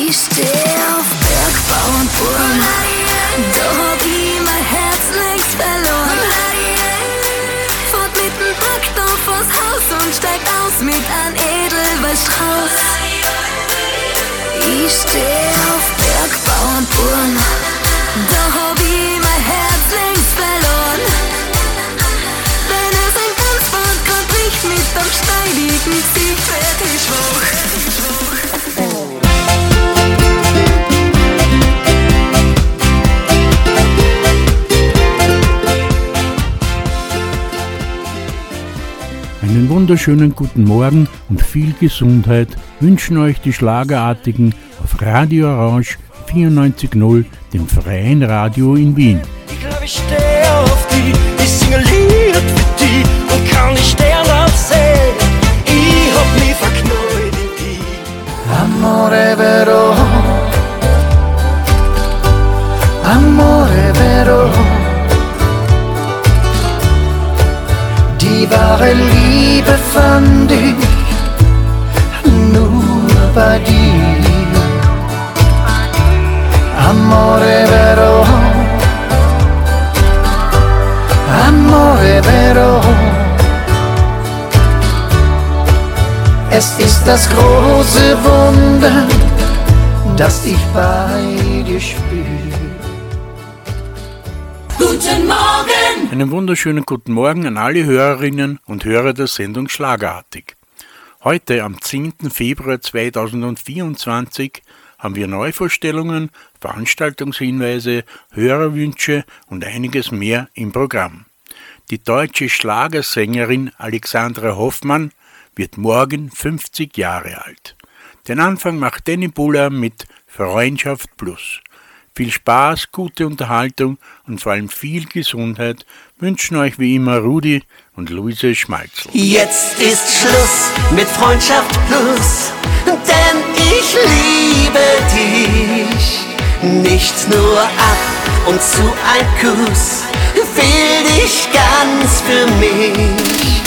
Ich steh auf Bergbau und Burm, da hab ich mein Herz längst verloren. Fahrt mit dem Traktor vors Haus und steigt aus mit einem Edelweißstrauß. Ich steh auf Bergbau und Burm, da hab ich mein Herz längst verloren. Wenn es ein Tanzband grad nicht mit am steidigen Ziel fertig war. Einen wunderschönen guten Morgen und viel Gesundheit wünschen euch die Schlagerartigen auf Radio Orange 94.0, dem freien Radio in Wien. Ich glaube, ich stehe auf die, ich singe Lied für die und kann nicht sterben sehen. Ich hab mich verknallt in die. Amore vero, amore vero. Die wahre Liebe fand ich nur bei dir. Amore vero, amore vero. Es ist das große Wunder, das ich bei dir spüre. Guten Morgen! Einen wunderschönen guten Morgen an alle Hörerinnen und Hörer der Sendung Schlagerartig. Heute, am 10. Februar 2024, haben wir Neuvorstellungen, Veranstaltungshinweise, Hörerwünsche und einiges mehr im Programm. Die deutsche Schlagersängerin Alexandra Hoffmann wird morgen 50 Jahre alt. Den Anfang macht Danny Buller mit Freundschaft Plus. Viel Spaß, gute Unterhaltung und vor allem viel Gesundheit wünschen euch wie immer Rudi und Luise Schmalzl. Jetzt ist Schluss mit Freundschaft Plus, denn ich liebe dich. Nicht nur ab und zu ein Kuss, will dich ganz für mich.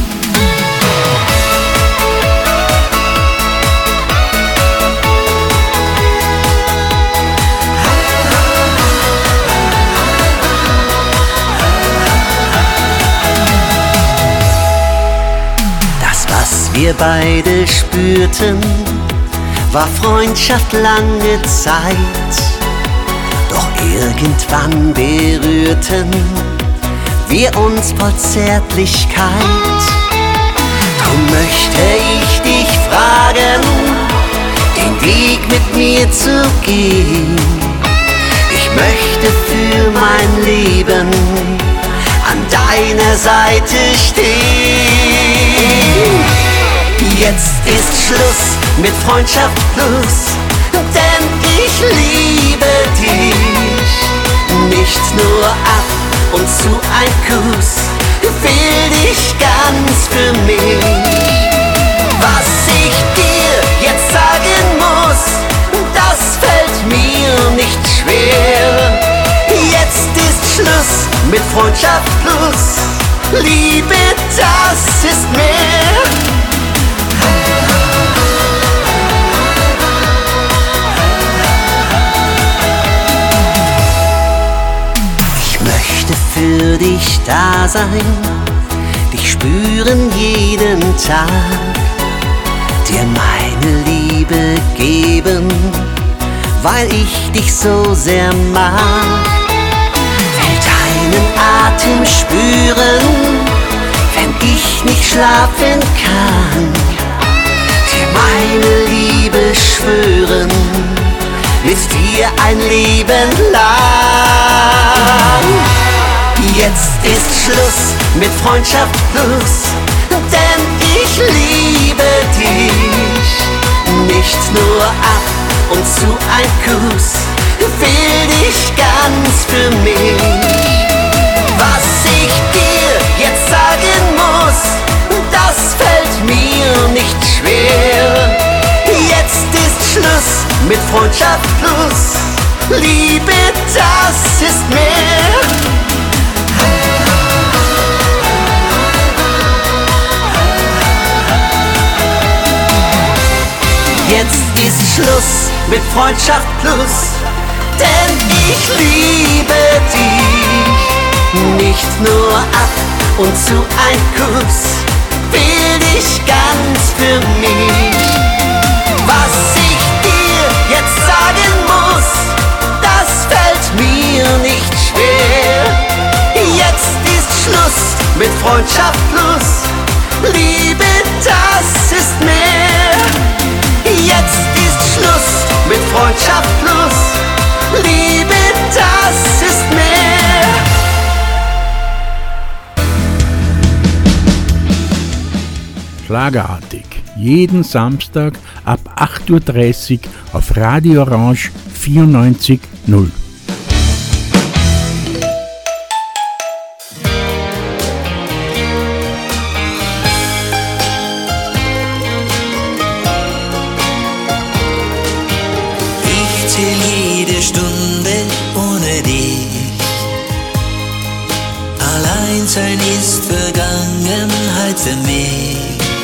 Wir beide spürten, war Freundschaft lange Zeit. Doch irgendwann berührten wir uns voll Zärtlichkeit. Drum möchte ich dich fragen, den Weg mit mir zu gehen. Ich möchte für mein Leben an deiner Seite stehen. Jetzt ist Schluss mit Freundschaft Plus, denn ich liebe dich. Nicht nur ab und zu ein Kuss, will dich ganz für mich. Was ich dir jetzt sagen muss, das fällt mir nicht schwer. Jetzt ist Schluss mit Freundschaft Plus, Liebe, das ist mehr. Für dich da sein, dich spüren jeden Tag, dir meine Liebe geben, weil ich dich so sehr mag. Will deinen Atem spüren, wenn ich nicht schlafen kann, dir meine Liebe schwören, mit dir ein Leben lang. Jetzt ist Schluss mit Freundschaft Plus, denn ich liebe dich. Nicht nur ab und zu ein Kuss, will dich ganz für mich. Was ich dir jetzt sagen muss, das fällt mir nicht schwer. Jetzt ist Schluss mit Freundschaft Plus, Liebe, das ist mehr. Jetzt ist Schluss mit Freundschaft plus, denn ich liebe dich. Nicht nur ab und zu ein Kuss, will dich ganz für mich. Was ich dir jetzt sagen muss, das fällt mir nicht schwer. Jetzt ist Schluss mit Freundschaft plus, Liebe, das ist mehr. Jetzt ist Schluss mit Freundschaft plus, Liebe, das ist mehr. Schlagerartig. Jeden Samstag ab 8:30 Uhr auf Radio Orange 94.0. Ich zähl jede Stunde ohne dich. Alleinsein ist Vergangenheit für mich.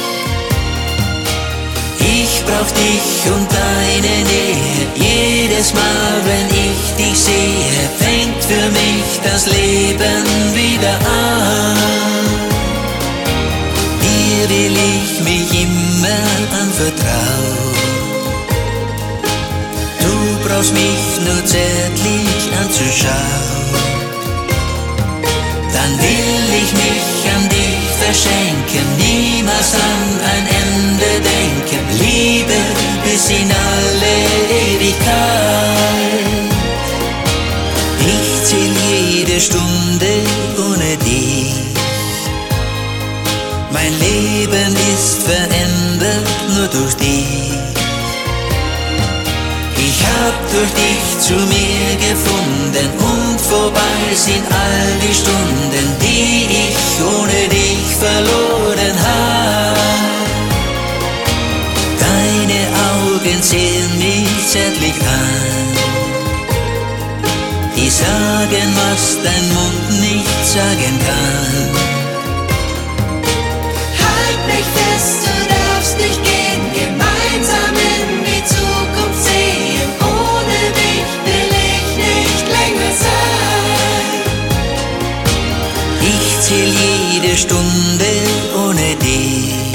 Ich brauch dich und deine Nähe. Jedes Mal, wenn ich dich sehe, fängt für mich das Leben wieder an. Dir will ich mich immer anvertrauen. Du brauchst mich nur zärtlich anzuschauen. Dann will ich mich an dich verschenken, niemals an ein Ende denken. Liebe bis in alle Ewigkeit. Ich zähl jede Stunde ohne dich. Mein Leben ist verändert nur durch dich. Ich hab durch dich zu mir gefunden und vorbei sind all die Stunden, die ich ohne dich verloren hab. Deine Augen sehen mich zärtlich an. Die sagen, was dein Mund nicht sagen kann. Halt mich fest, du darfst nicht gehen, gemeinsam in die Zukunft sehen. Ohne dich will ich nicht länger sein. Ich zähl jede Stunde ohne dich.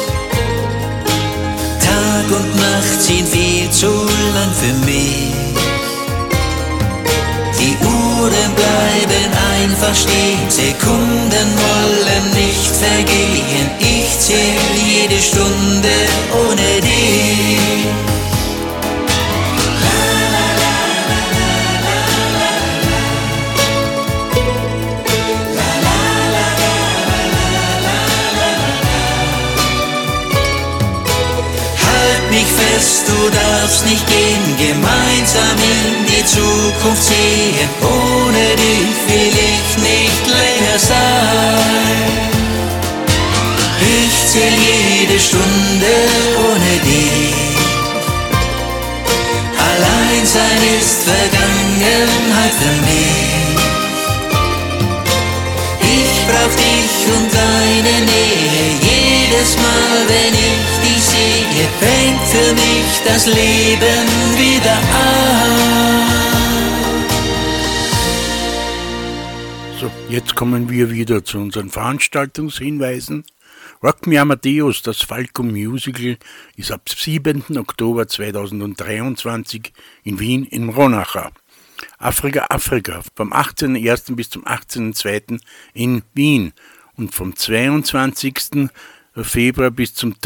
Tag und Nacht sind viel zu lang für mich. Die Uhren bleiben einfach stehen, Sekunden wollen nicht vergehen. Ich zähl jede Stunde ohne dich. Halt mich fest, du darfst nicht gehen, gemeinsam in die Zukunft sehen. Ohne dich will ich nicht länger sein. Ich zähl jede Stunde ohne dich. Alleinsein ist Vergangenheit für mich. Ich brauch dich und deine Nähe. Jedes Mal, wenn ich dich sehe, fängt für mich das Leben wieder an. So, jetzt kommen wir wieder zu unseren Veranstaltungshinweisen. Rock Me Amadeus, das Falco Musical, ist ab 7. Oktober 2023 in Wien im Ronacher. Afrika vom 18.01. bis zum 18.02. in Wien und vom 22. Februar bis zum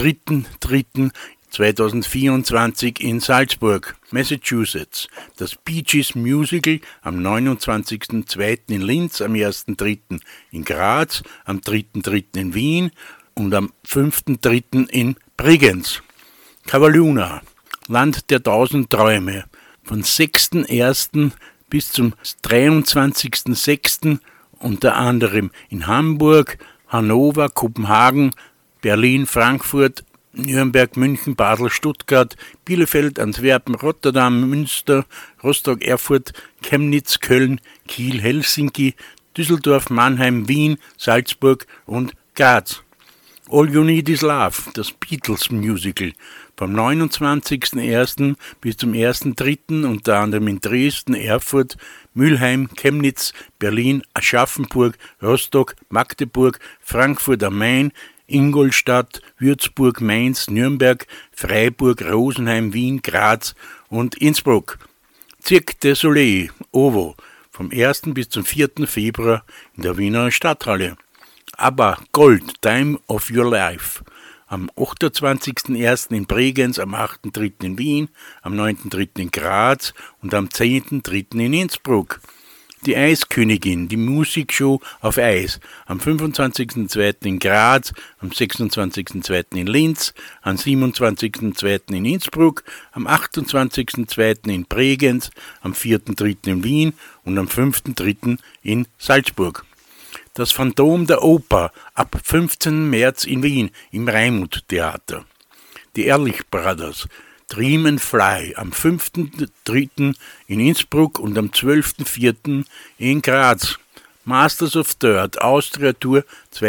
3.3.2024 in Salzburg, Massachusetts. Das Bee Gees Musical am 29.02. in Linz, am 1.3. in Graz, am 3.3. in Wien und am 5.3. in Bregenz. Cavaluna, Land der 1000 Träume, von 6.1. bis zum 23.06. unter anderem in Hamburg, Hannover, Kopenhagen, Berlin, Frankfurt, Nürnberg, München, Basel, Stuttgart, Bielefeld, Antwerpen, Rotterdam, Münster, Rostock, Erfurt, Chemnitz, Köln, Kiel, Helsinki, Düsseldorf, Mannheim, Wien, Salzburg und Graz. All You Need Is Love, das Beatles Musical, Vom 29.01. bis zum 1.03. unter anderem in Dresden, Erfurt, Mülheim, Chemnitz, Berlin, Aschaffenburg, Rostock, Magdeburg, Frankfurt am Main, Ingolstadt, Würzburg, Mainz, Nürnberg, Freiburg, Rosenheim, Wien, Graz und Innsbruck. Cirque du Soleil, OVO, vom 1. bis zum 4. Februar in der Wiener Stadthalle. ABBA Gold, Time of Your Life, am 28.01. in Bregenz, am 8.3. in Wien, am 9.3. in Graz und am 10.3. in Innsbruck. Die Eiskönigin, die Musikshow auf Eis, am 25.02. in Graz, am 26.02. in Linz, am 27.02. in Innsbruck, am 28.02. in Bregenz, am 4.3. in Wien und am 5.3. in Salzburg. Das Phantom der Oper ab 15. März in Wien im Raimund-Theater. Die Ehrlich Brothers, Dream and Fly am 5.3. in Innsbruck und am 12.4. in Graz. Masters of Dirt Austria Tour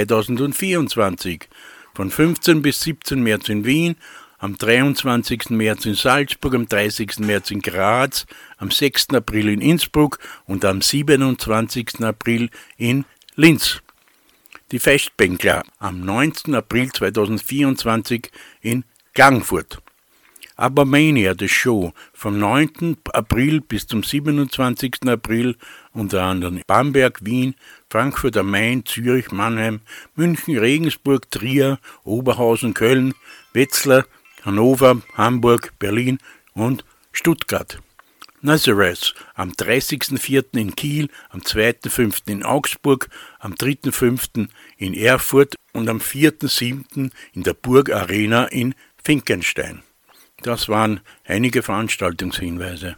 2024 von 15 bis 17 März in Wien, am 23. März in Salzburg, am 30. März in Graz, am 6. April in Innsbruck und am 27. April in Linz. Die Festbänkler am 19. April 2024 in Klagenfurt. ABBA Mania, The Show, vom 9. April bis zum 27. April, unter anderem Bamberg, Wien, Frankfurt am Main, Zürich, Mannheim, München, Regensburg, Trier, Oberhausen, Köln, Wetzlar, Hannover, Hamburg, Berlin und Stuttgart. Nazareth am 30.04. in Kiel, am 2.05. in Augsburg, am 3.05. in Erfurt und am 4.07. in der Burg Arena in Finkenstein. Das waren einige Veranstaltungshinweise.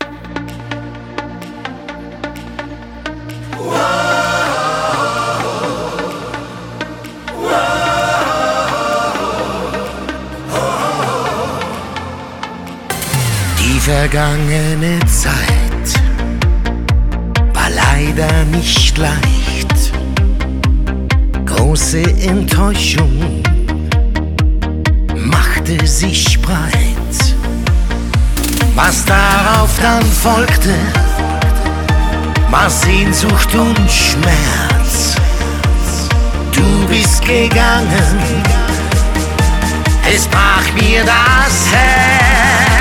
Die vergangene Zeit war leider nicht leicht. Große Enttäuschung machte sich breit. Was darauf dann folgte, war Sehnsucht und Schmerz. Du bist gegangen, es brach mir das Herz.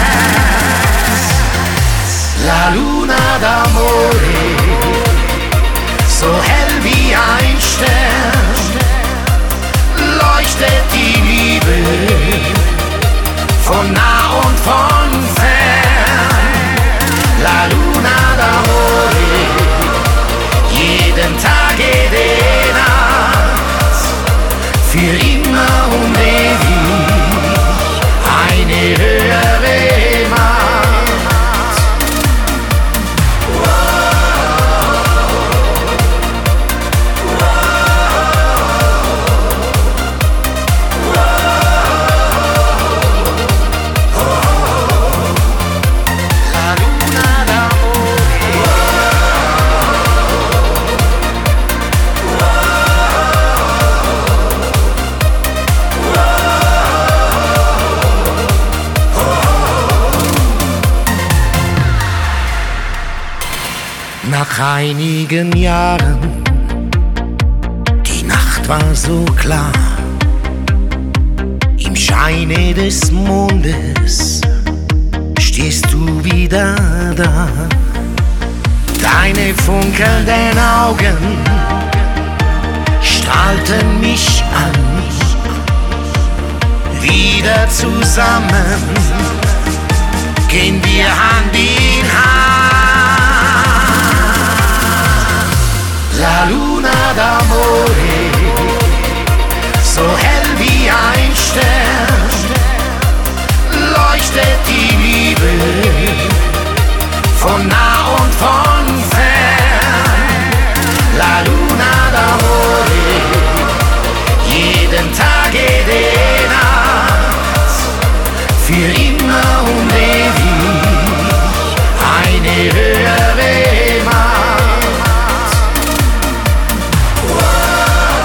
La luna d'amore, so hell wie ein Stern, leuchtet die Liebe von nah und von fern. La luna d'amore, jeden Tag, jede Nacht, für immer und ewig, eine höhere Macht. Nach einigen Jahren, die Nacht war so klar, im Scheine des Mondes stehst du wieder da. Deine funkelnden Augen strahlten mich an. Wieder zusammen gehen wir Hand in Hand. La luna d'amore, so hell wie ein Stern, leuchtet die Liebe von nah und von fern. La luna d'amore, jeden Tag, jede Nacht, für immer und ewig, eine höhere Macht.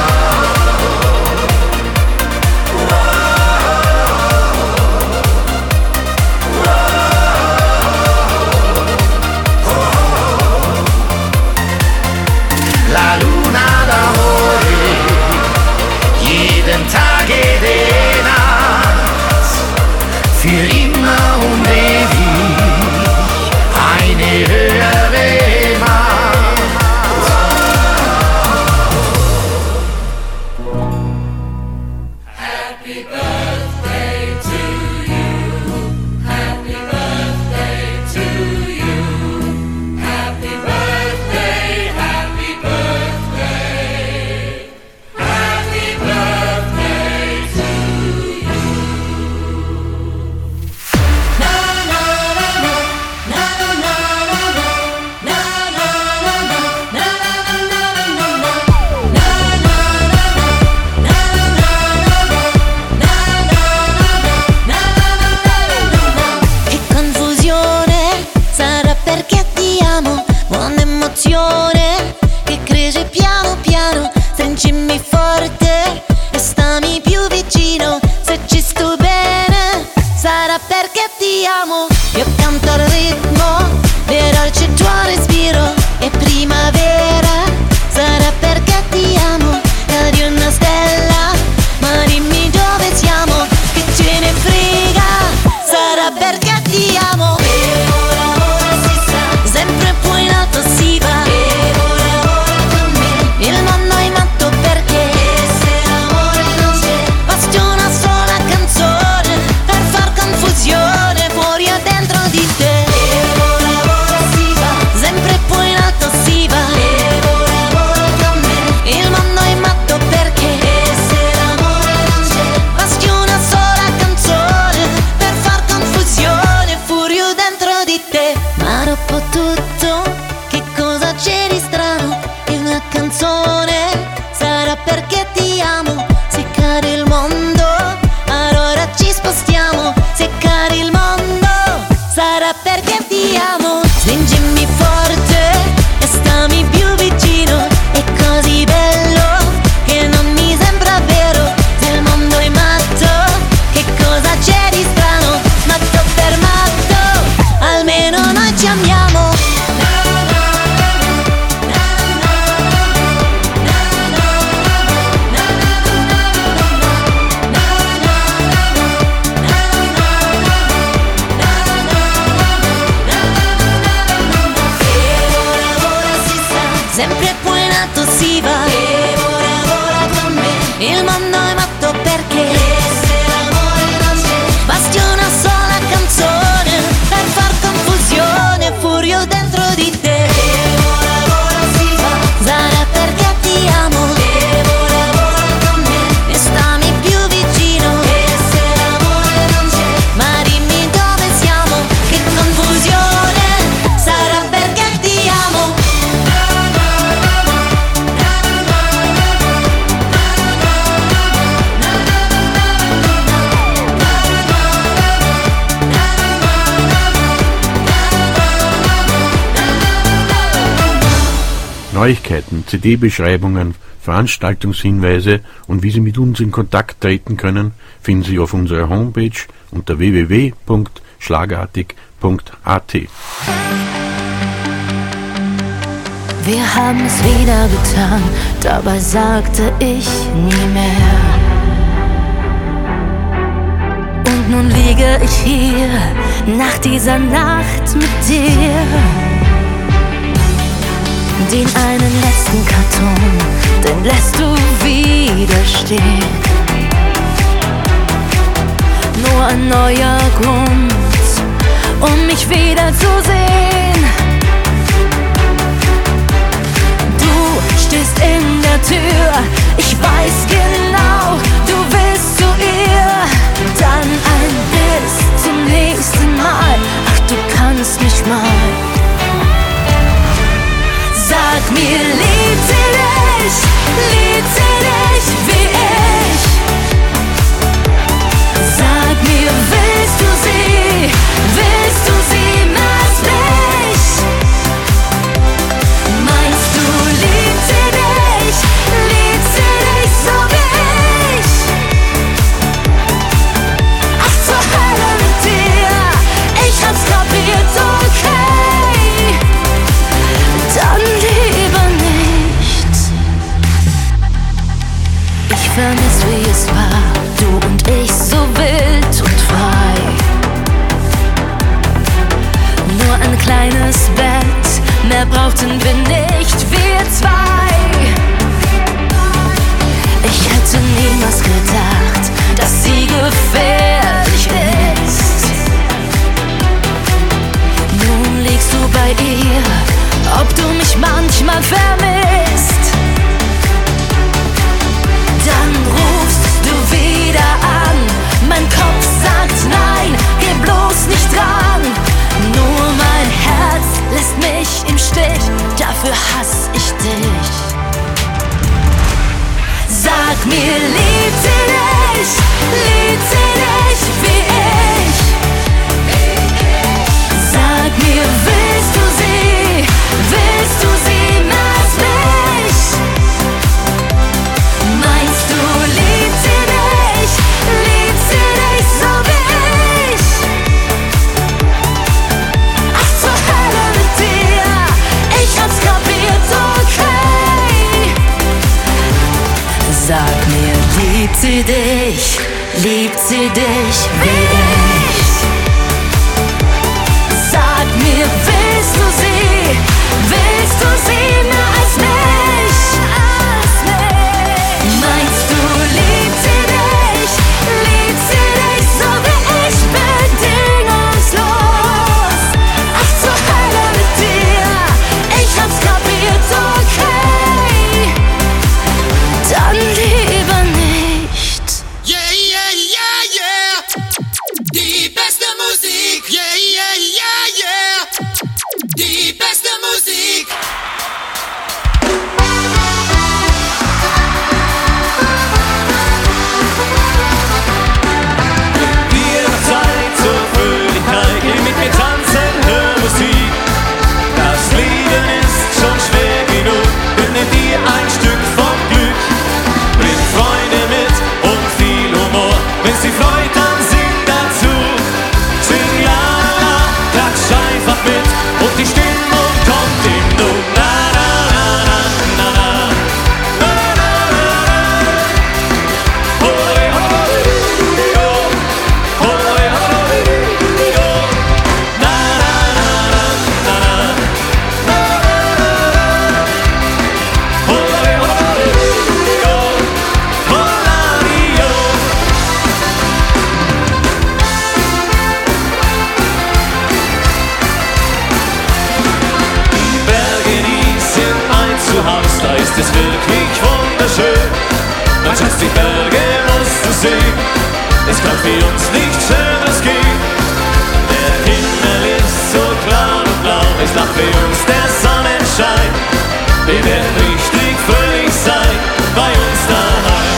perché ti amo, buona emozione che cresce piano piano. Stringimi forte e stammi più vicino. Se ci sto bene sarà perché ti amo. Io canto al ritmo, veloce il tuo respiro. È primavera, sarà perché ti amo. Cadi una stella, ma dimmi dove siamo, che ce ne frega, sarà perché ti amo. E ora ora si sa, sempre poi in alto si va. E ora ora con me, il mondo è matto perché se l'amore non c'è, basta una sola canzone per far confusione fuori o dentro di te. E ora ora si va, sempre poi in alto si va. E ora ora con me, il mondo è matto perché se l'amore non c'è, basta una sola canzone per far confusione fuori o dentro di te. Ma dopo tutto, che cosa c'è di strano? È una canzone, sarà perché ti amo. Se cade il mondo, allora ci spostiamo. Se cade il mondo, sarà perché ti amo. Stringimi forte e stammi più vicino. È così bello che non mi sembra vero. Se il mondo è matto, che cosa c'è di strano? Matto per matto, almeno noi ci amiamo. Sempre poi in alto si va. E ora con me, il mondo è matto perché se l'amore non c'è, basti una sola canzone per far confusione fuori o dentro di te. E ora si va, sarà perché ti amo. E ora con me, e stammi più vicino. E se l'amore non c'è, ma dimmi dove siamo, che confusione, sarà perché ti amo. Neuigkeiten, CD-Beschreibungen, Veranstaltungshinweise und wie Sie mit uns in Kontakt treten können, finden Sie auf unserer Homepage unter www.schlagartig.at. Wir haben es wieder getan, dabei sagte ich nie mehr. Und nun liege ich hier, nach dieser Nacht mit dir. Den einen letzten Karton, den lässt du wieder stehen. Nur ein neuer Grund, um mich wieder zu sehen. Du stehst in der Tür, ich weiß genau, du willst zu ihr. Dann ein bis zum nächsten Mal, ach du kannst mich mal. Sag mir, liebt sie dich wie ich? Sag mir, willst du sie mehr als mich? Meinst du, liebt sie dich so wie ich? Ach, zur Hölle mit dir, ich hab's kapiert, okay. Dann lieber nicht. Ich vermiss, wie es war, du und ich so wild und frei. Nur ein kleines Bett, mehr brauchten wir nicht, wir zwei. Ich hätte niemals gedacht, dass sie gefährlich ist. Nun liegst du bei ihr, ob du mich manchmal vermisst. Dann rufst du wieder an, mein Kopf sagt nein, geh bloß nicht dran. Nur mein Herz lässt mich im Stich, dafür hass ich dich. Sag mir, liebt sie dich wie ich? Sag mir, willst du sie dich, liebt sie dich wie ich? Sag mir, willst du sie mehr als mich? Meinst du, liebt sie dich so wie ich, bedingungslos? Ach, zur Hölle mit dir, ich hab's kapiert, okay, dann lieber nicht. Yeah, yeah, yeah, yeah. Die beste Musik. Yeah, yeah, yeah, yeah. Die beste Musik. Wir noch Zeit zur Fröhlichkeit, geh mit mir tanzen, hör Musik. Das Leben ist schon schwer genug, gönne dir ein Stück vom Glück. Bring Freunde mit und viel Humor, wenn sie freut, dann sing dazu. Sing la la, klatsch einfach mit und die Stimmung kommt im Nu. Na na na na na na, na na na na. Hoi hoi ho, hoi hoi ho. Na na na na na na, na na na na. Hoi hoi ho, holari ho. Die Berge, die sind ein Zuhause, da ist es wirklich wunderschön. Mein Schatz, die Berge musst du sehen, es kann für uns nichts Schöneres gehen. Der Himmel ist so klar und blau, es lacht für uns der Sonnenschein. Wir werden richtig fröhlich sein, bei uns daheim.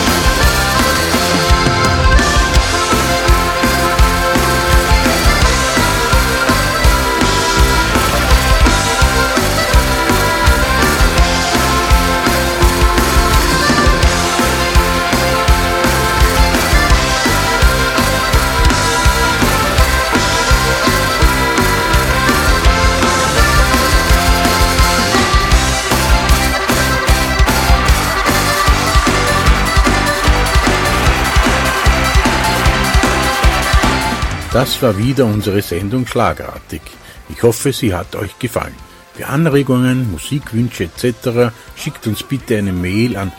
Das war wieder unsere Sendung Schlagartig. Ich hoffe, sie hat euch gefallen. Für Anregungen, Musikwünsche etc. schickt uns bitte eine Mail an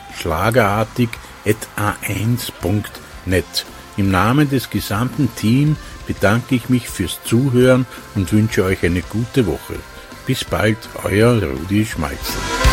schlagartig@a1.net. Im Namen des gesamten Teams bedanke ich mich fürs Zuhören und wünsche euch eine gute Woche. Bis bald, euer Rudi Schmalzl.